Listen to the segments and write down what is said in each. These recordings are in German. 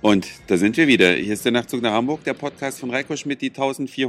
Und da sind wir wieder. Hier ist der Nachtzug nach Hamburg, der Podcast von Reiko Schmidt, die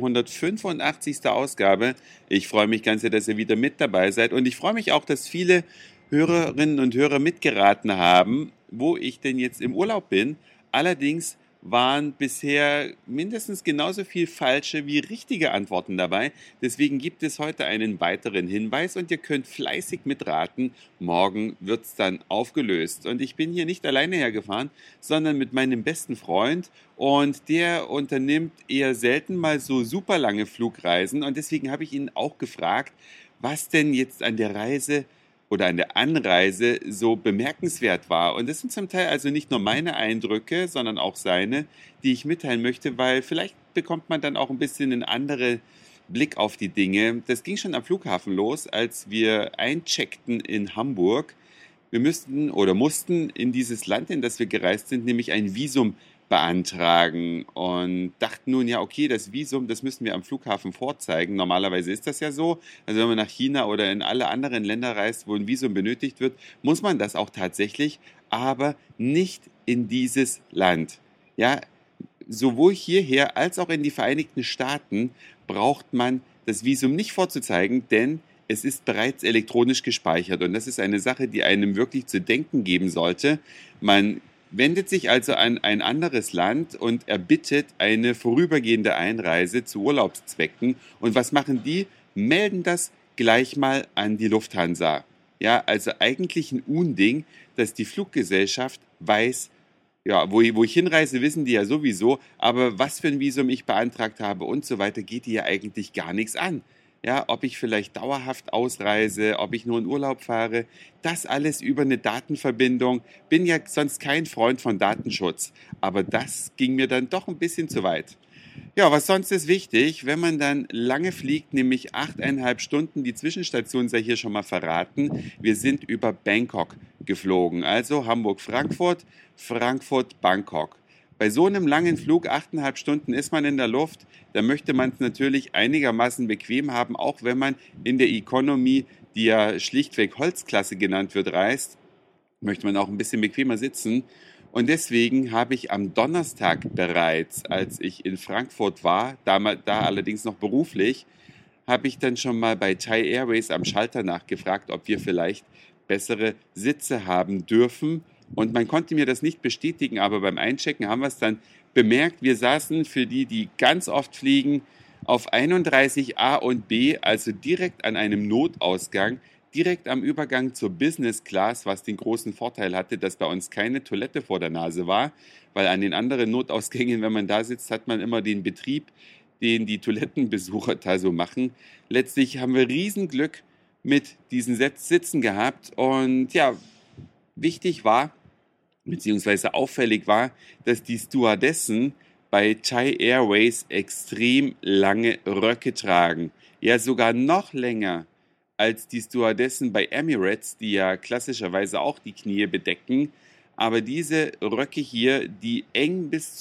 1485. Ausgabe. Ich freue mich ganz sehr, dass ihr wieder mit dabei seid. Und ich freue mich auch, dass viele Hörerinnen und Hörer mitgeraten haben, wo ich denn jetzt im Urlaub bin. Allerdings waren bisher mindestens genauso viel falsche wie richtige Antworten dabei. Deswegen gibt es heute einen weiteren Hinweis und ihr könnt fleißig mitraten. Morgen wird es dann aufgelöst. Und ich bin hier nicht alleine hergefahren, sondern mit meinem besten Freund. Und der unternimmt eher selten mal so super lange Flugreisen. Und deswegen habe ich ihn auch gefragt, was denn jetzt an der Reise oder an der Anreise so bemerkenswert war. Und das sind zum Teil also nicht nur meine Eindrücke, sondern auch seine, die ich mitteilen möchte, weil vielleicht bekommt man dann auch ein bisschen einen anderen Blick auf die Dinge. Das ging schon am Flughafen los, als wir eincheckten in Hamburg. Wir mussten in dieses Land, in das wir gereist sind, nämlich ein Visum beantragen und dachten nun, ja, okay, das Visum, das müssen wir am Flughafen vorzeigen. Normalerweise ist das ja so. Also wenn man nach China oder in alle anderen Länder reist, wo ein Visum benötigt wird, muss man das auch tatsächlich, aber nicht in dieses Land. Ja, sowohl hierher als auch in die Vereinigten Staaten braucht man das Visum nicht vorzuzeigen, denn es ist bereits elektronisch gespeichert. Und das ist eine Sache, die einem wirklich zu denken geben sollte. Man wendet sich also an ein anderes Land und erbittet eine vorübergehende Einreise zu Urlaubszwecken. Und was machen die? Melden das gleich mal an die Lufthansa. Ja, also eigentlich ein Unding, dass die Fluggesellschaft weiß, ja, wo ich hinreise, wissen die ja sowieso, aber was für ein Visum ich beantragt habe und so weiter, geht die ja eigentlich gar nichts an. Ja, ob ich vielleicht dauerhaft ausreise, ob ich nur in Urlaub fahre, das alles über eine Datenverbindung. Bin ja sonst kein Freund von Datenschutz, aber das ging mir dann doch ein bisschen zu weit. Ja, was sonst ist wichtig, wenn man dann lange fliegt, nämlich 8,5 Stunden, die Zwischenstation sei hier schon mal verraten. Wir sind über Bangkok geflogen, also Hamburg-Frankfurt, Frankfurt-Bangkok. Bei so einem langen Flug, 8,5 Stunden, ist man in der Luft. Da möchte man es natürlich einigermaßen bequem haben, auch wenn man in der Economy, die ja schlichtweg Holzklasse genannt wird, reist, möchte man auch ein bisschen bequemer sitzen. Und deswegen habe ich am Donnerstag bereits, als ich in Frankfurt war, da allerdings noch beruflich, habe ich dann schon mal bei Thai Airways am Schalter nachgefragt, ob wir vielleicht bessere Sitze haben dürfen. Und man konnte mir das nicht bestätigen, aber beim Einchecken haben wir es dann bemerkt. Wir saßen für die ganz oft fliegen, auf 31a und B, also direkt an einem Notausgang, direkt am Übergang zur Business Class, was den großen Vorteil hatte, dass bei uns keine Toilette vor der Nase war, weil an den anderen Notausgängen, wenn man da sitzt, hat man immer den Betrieb, den die Toilettenbesucher da so machen. Letztlich haben wir Riesenglück mit diesen Sitzen gehabt und ja, wichtig war, beziehungsweise auffällig war, dass die Stewardessen bei Thai Airways extrem lange Röcke tragen. Ja, sogar noch länger als die Stewardessen bei Emirates, die ja klassischerweise auch die Knie bedecken. Aber diese Röcke hier, die eng bis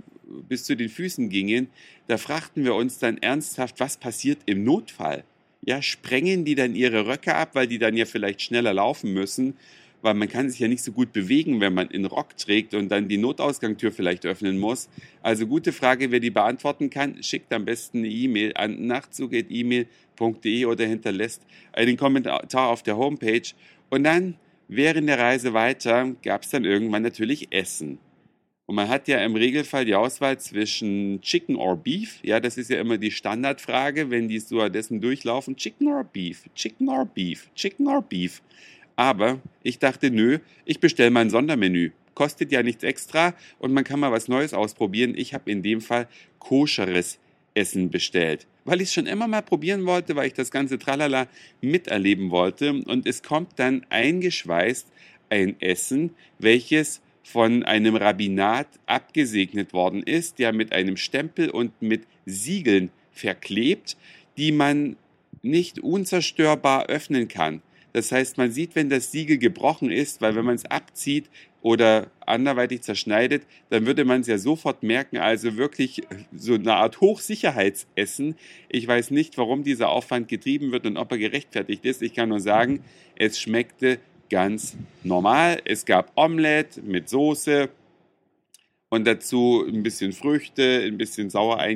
zu den Füßen gingen, da fragten wir uns dann ernsthaft, was passiert im Notfall? Ja, sprengen die dann ihre Röcke ab, weil die dann ja vielleicht schneller laufen müssen? Weil man kann sich ja nicht so gut bewegen, wenn man einen Rock trägt und dann die Notausgangstür vielleicht öffnen muss. Also gute Frage, wer die beantworten kann, schickt am besten eine E-Mail an nachtzug@email.de oder hinterlässt einen Kommentar auf der Homepage. Und dann, während der Reise weiter, gab es dann irgendwann natürlich Essen. Und man hat ja im Regelfall die Auswahl zwischen Chicken or Beef. Ja, das ist ja immer die Standardfrage, wenn die Stewardessen durchlaufen. Chicken or Beef, Chicken or Beef, Chicken or Beef. Aber ich dachte, nö, ich bestelle mal ein Sondermenü. Kostet ja nichts extra und man kann mal was Neues ausprobieren. Ich habe in dem Fall koscheres Essen bestellt, weil ich es schon immer mal probieren wollte, weil ich das ganze Tralala miterleben wollte. Und es kommt dann eingeschweißt ein Essen, welches von einem Rabbinat abgesegnet worden ist, ja mit einem Stempel und mit Siegeln verklebt, die man nicht unzerstörbar öffnen kann. Das heißt, man sieht, wenn das Siegel gebrochen ist, weil wenn man es abzieht oder anderweitig zerschneidet, dann würde man es ja sofort merken. Also wirklich so eine Art Hochsicherheitsessen. Ich weiß nicht, warum dieser Aufwand getrieben wird und ob er gerechtfertigt ist. Ich kann nur sagen, es schmeckte ganz normal. Es gab Omelette mit Soße und dazu ein bisschen Früchte, ein bisschen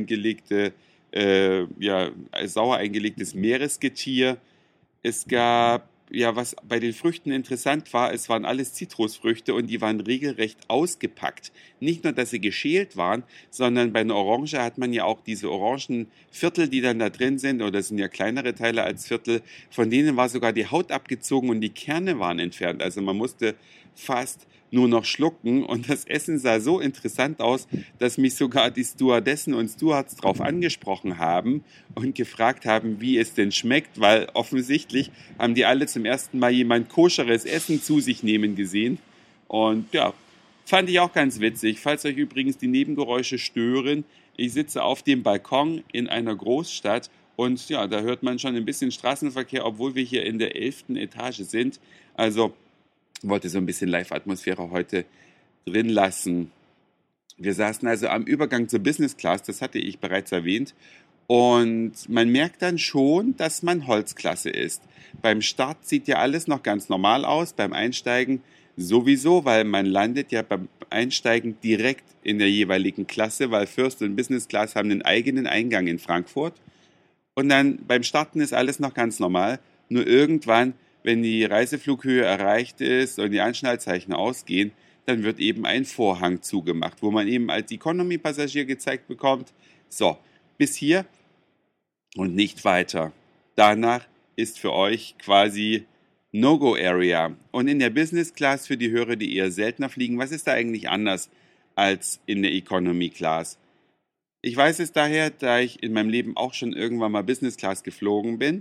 sauer eingelegtes Meeresgetier. Es gab, ja, was bei den Früchten interessant war, es waren alles Zitrusfrüchte und die waren regelrecht ausgepackt. Nicht nur, dass sie geschält waren, sondern bei einer Orange hat man ja auch diese Orangenviertel, die dann da drin sind, oder das sind ja kleinere Teile als Viertel, von denen war sogar die Haut abgezogen und die Kerne waren entfernt. Also man musste fast nur noch schlucken und das Essen sah so interessant aus, dass mich sogar die Stewardessen und Stewards drauf angesprochen haben und gefragt haben, wie es denn schmeckt, weil offensichtlich haben die alle zum ersten Mal jemand koscheres Essen zu sich nehmen gesehen. Und ja, fand ich auch ganz witzig. Falls euch übrigens die Nebengeräusche stören, ich sitze auf dem Balkon in einer Großstadt und ja, da hört man schon ein bisschen Straßenverkehr, obwohl wir hier in der 11. Etage sind. Also wollte so ein bisschen Live-Atmosphäre heute drin lassen. Wir saßen also am Übergang zur Business Class, das hatte ich bereits erwähnt. Und man merkt dann schon, dass man Holzklasse ist. Beim Start sieht ja alles noch ganz normal aus, beim Einsteigen sowieso, weil man landet ja beim Einsteigen direkt in der jeweiligen Klasse, weil First und Business Class haben einen eigenen Eingang in Frankfurt. Und dann beim Starten ist alles noch ganz normal, nur irgendwann, wenn die Reiseflughöhe erreicht ist und die Anschnallzeichen ausgehen, dann wird eben ein Vorhang zugemacht, wo man eben als Economy-Passagier gezeigt bekommt, so, bis hier und nicht weiter. Danach ist für euch quasi No-Go-Area. Und in der Business Class, für die Hörer, die eher seltener fliegen, was ist da eigentlich anders als in der Economy Class? Ich weiß es daher, da ich in meinem Leben auch schon irgendwann mal Business Class geflogen bin.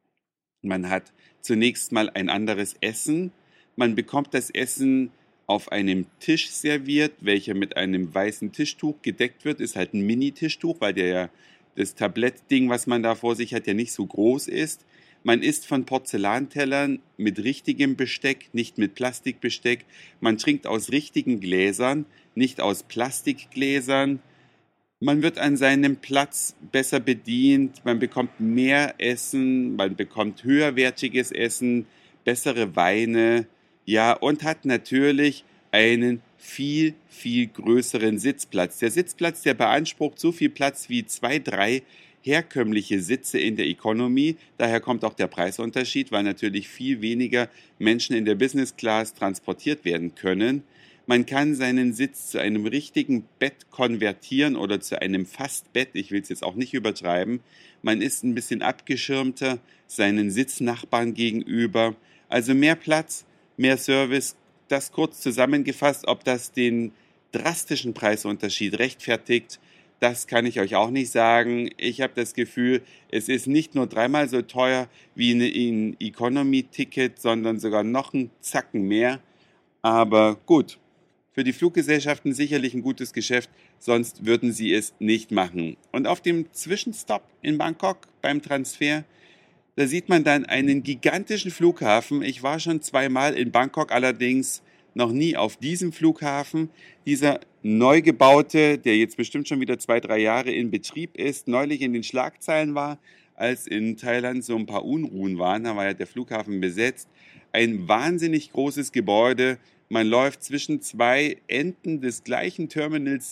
Man hat zunächst mal ein anderes Essen. Man bekommt das Essen auf einem Tisch serviert, welcher mit einem weißen Tischtuch gedeckt wird. Ist halt ein Mini-Tischtuch, weil das Tablettding, was man da vor sich hat, ja nicht so groß ist. Man isst von Porzellantellern mit richtigem Besteck, nicht mit Plastikbesteck. Man trinkt aus richtigen Gläsern, nicht aus Plastikgläsern. Man wird an seinem Platz besser bedient, man bekommt mehr Essen, man bekommt höherwertiges Essen, bessere Weine, ja, und hat natürlich einen viel, viel größeren Sitzplatz. Der Sitzplatz, der beansprucht so viel Platz wie 2, 3 herkömmliche Sitze in der Economy. Daher kommt auch der Preisunterschied, weil natürlich viel weniger Menschen in der Business Class transportiert werden können. Man kann seinen Sitz zu einem richtigen Bett konvertieren oder zu einem Fastbett. Ich will es jetzt auch nicht übertreiben. Man ist ein bisschen abgeschirmter seinen Sitznachbarn gegenüber. Also mehr Platz, mehr Service. Das kurz zusammengefasst, ob das den drastischen Preisunterschied rechtfertigt, das kann ich euch auch nicht sagen. Ich habe das Gefühl, es ist nicht nur 3-mal so teuer wie ein Economy-Ticket, sondern sogar noch einen Zacken mehr. Aber gut. Für die Fluggesellschaften sicherlich ein gutes Geschäft, sonst würden sie es nicht machen. Und auf dem Zwischenstopp in Bangkok beim Transfer, da sieht man dann einen gigantischen Flughafen. Ich war schon 2-mal in Bangkok, allerdings noch nie auf diesem Flughafen. Dieser neu gebaute, der jetzt bestimmt schon wieder 2, 3 Jahre in Betrieb ist, neulich in den Schlagzeilen war, als in Thailand so ein paar Unruhen waren. Da war ja der Flughafen besetzt. Ein wahnsinnig großes Gebäude. Man läuft zwischen 2 Enden des gleichen Terminals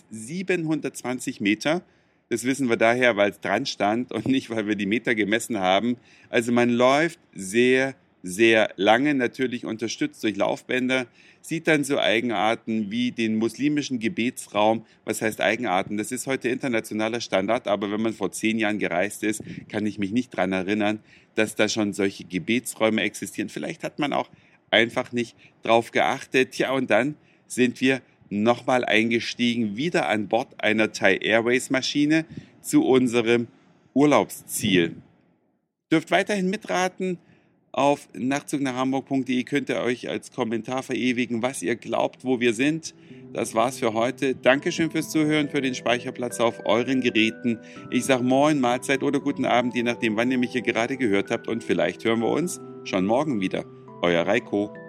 720 Meter. Das wissen wir daher, weil es dran stand und nicht, weil wir die Meter gemessen haben. Also man läuft sehr, sehr lange, natürlich unterstützt durch Laufbänder, sieht dann so Eigenarten wie den muslimischen Gebetsraum. Was heißt Eigenarten? Das ist heute internationaler Standard, aber wenn man vor 10 Jahren gereist ist, kann ich mich nicht daran erinnern, dass da schon solche Gebetsräume existieren. Vielleicht hat man auch einfach nicht drauf geachtet. Ja, und dann sind wir nochmal eingestiegen, wieder an Bord einer Thai Airways Maschine zu unserem Urlaubsziel. Dürft weiterhin mitraten. Auf nachtzugnahamburg.de könnt ihr euch als Kommentar verewigen, was ihr glaubt, wo wir sind. Das war's für heute. Dankeschön fürs Zuhören, für den Speicherplatz auf euren Geräten. Ich sag Moin, Mahlzeit oder guten Abend, je nachdem, wann ihr mich hier gerade gehört habt. Und vielleicht hören wir uns schon morgen wieder. Euer Reiko.